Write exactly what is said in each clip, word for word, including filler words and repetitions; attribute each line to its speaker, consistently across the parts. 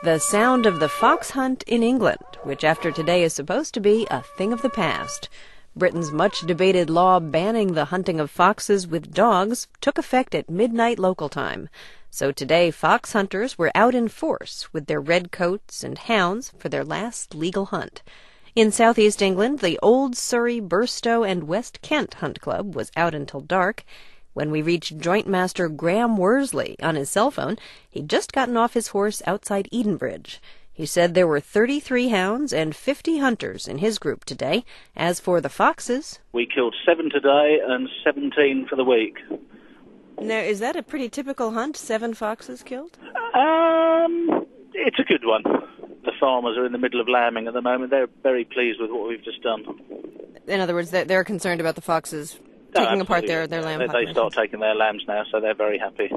Speaker 1: The sound of the fox hunt in England, which after today is supposed to be a thing of the past. Britain's much-debated law banning the hunting of foxes with dogs took effect at midnight local time. So today, fox hunters were out in force with their red coats and hounds for their last legal hunt. In southeast England, the Old Surrey, Burstow and West Kent Hunt Club was out until dark. When we reached Joint Master Graham Worsley on his cell phone, he'd just gotten off his horse outside Edenbridge. He said there were thirty-three hounds and fifty hunters in his group today. As for the foxes...
Speaker 2: We killed seven today and seventeen for the week.
Speaker 1: Now, is that a pretty typical hunt, seven foxes killed?
Speaker 2: Um, it's a good one. The farmers are in the middle of lambing at the moment. They're very pleased with what we've just done.
Speaker 1: In other words, they're concerned about the foxes taking
Speaker 2: no,
Speaker 1: apart their, their lamb
Speaker 2: they, they start taking their lambs now, so they're very happy.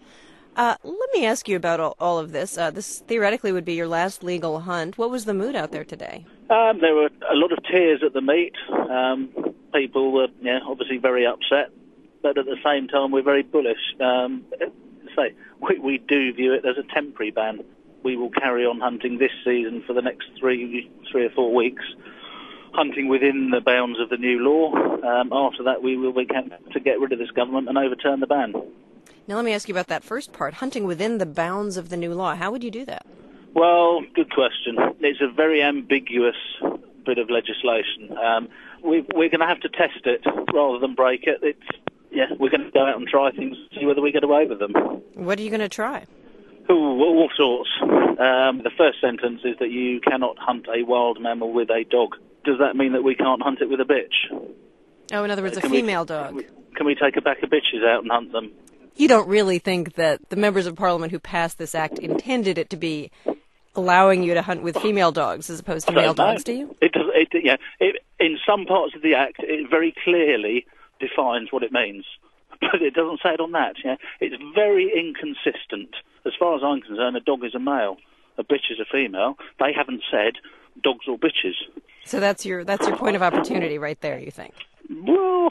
Speaker 1: Uh, let me ask you about all, all of this. Uh, this theoretically would be your last legal hunt. What was the mood out there today?
Speaker 2: Um, there were a lot of tears at the meet. Um, people were yeah, obviously very upset, but at the same time we're very bullish. Um, say, we, we do view it as a temporary ban. We will carry on hunting this season for the next three, three or four weeks, hunting within the bounds of the new law. Um, after that, we will be to get rid of this government and overturn the ban.
Speaker 1: Now, let me ask you about that first part, hunting within the bounds of the new law. How would you do that?
Speaker 2: Well, good question. It's a very ambiguous bit of legislation. Um, we, we're going to have to test it rather than break it. It's, yeah, we're going to go out and try things, see whether we get away with them.
Speaker 1: What are you going to try?
Speaker 2: Ooh, all sorts. Um, the first sentence is that you cannot hunt a wild mammal with a dog. Does that mean that we can't hunt it with a bitch?
Speaker 1: Oh, in other words, a
Speaker 2: can
Speaker 1: female
Speaker 2: we,
Speaker 1: dog.
Speaker 2: Can we take a pack of bitches out and hunt them?
Speaker 1: You don't really think that the members of Parliament who passed this act intended it to be allowing you to hunt with female dogs as opposed to male dogs, do you?
Speaker 2: It does. It, yeah, it, in some parts of the act, it very clearly defines what it means, but it doesn't say it on that. Yeah, it's very inconsistent. As far as I'm concerned, a dog is a male, a bitch is a female. They haven't said dogs or bitches.
Speaker 1: So that's your that's your point of opportunity right there, you think?
Speaker 2: Well,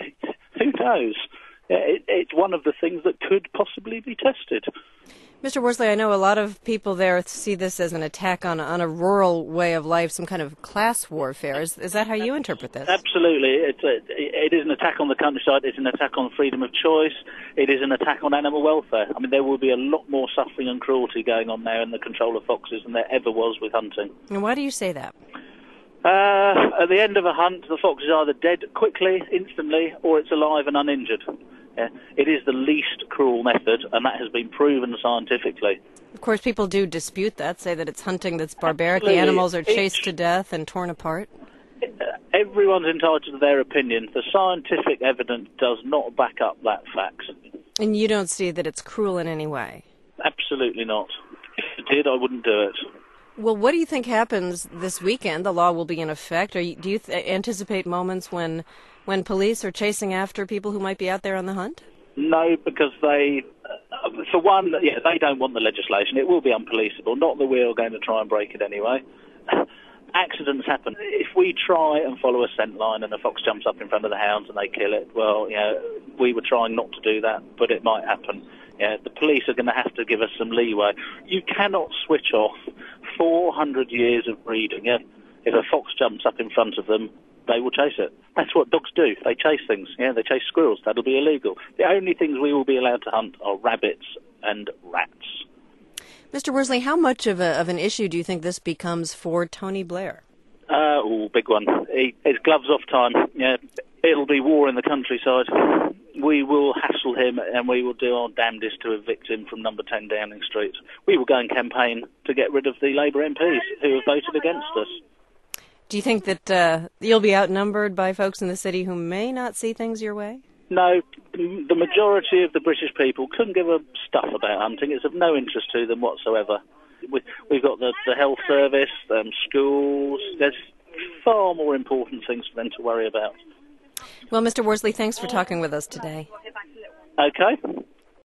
Speaker 2: who knows? It, it's one of the things that could possibly be tested.
Speaker 1: Mister Worsley, I know a lot of people there see this as an attack on, on a rural way of life, some kind of class warfare. Is, is that how you interpret this?
Speaker 2: Absolutely. It's a, it is an attack on the countryside. It's an attack on freedom of choice. It is an attack on animal welfare. I mean, there will be a lot more suffering and cruelty going on now in the control of foxes than there ever was with hunting.
Speaker 1: And why do you say that?
Speaker 2: Uh, at the end of a hunt, the fox is either dead quickly, instantly, or it's alive and uninjured. Yeah. It is the least cruel method, and that has been proven scientifically.
Speaker 1: Of course, people do dispute that, say that it's hunting that's barbaric.
Speaker 2: Absolutely.
Speaker 1: The animals are chased
Speaker 2: Each,
Speaker 1: to death and torn apart.
Speaker 2: Everyone's entitled to their opinion. The scientific evidence does not back up that fact.
Speaker 1: And you don't see that it's cruel in any way?
Speaker 2: Absolutely not. If it did, I wouldn't do it.
Speaker 1: Well, what do you think happens this weekend? The law will be in effect. Are you, do you th- anticipate moments when... when police are chasing after people who might be out there on the hunt?
Speaker 2: No, because they, uh, for one, yeah, they don't want the legislation. It will be unpoliceable. Not that we're going to try and break it anyway. Accidents happen. If we try and follow a scent line and a fox jumps up in front of the hounds and they kill it, well, you know, we were trying not to do that, but it might happen. Yeah, the police are going to have to give us some leeway. You cannot switch off four hundred years of breeding. Yeah? If a fox jumps up in front of them, they will chase it. That's what dogs do. They chase things. Yeah, they chase squirrels. That'll be illegal. The only things we will be allowed to hunt are rabbits and rats.
Speaker 1: Mister Worsley, how much of a, of an issue do you think this becomes for Tony Blair?
Speaker 2: Uh, oh, big one. He, it's gloves off time. Yeah, it'll be war in the countryside. We will hassle him and we will do our damnedest to evict him from number ten Downing Street. We will go and campaign to get rid of the Labour M Ps who have voted against us.
Speaker 1: Do you think that uh, you'll be outnumbered by folks in the city who may not see things your way?
Speaker 2: No, the majority of the British people couldn't give a stuff about hunting. It's of no interest to them whatsoever. We, we've got the, the health service, um, schools. There's far more important things for them to worry about.
Speaker 1: Well, Mister Worsley, thanks for talking with us today.
Speaker 2: Okay.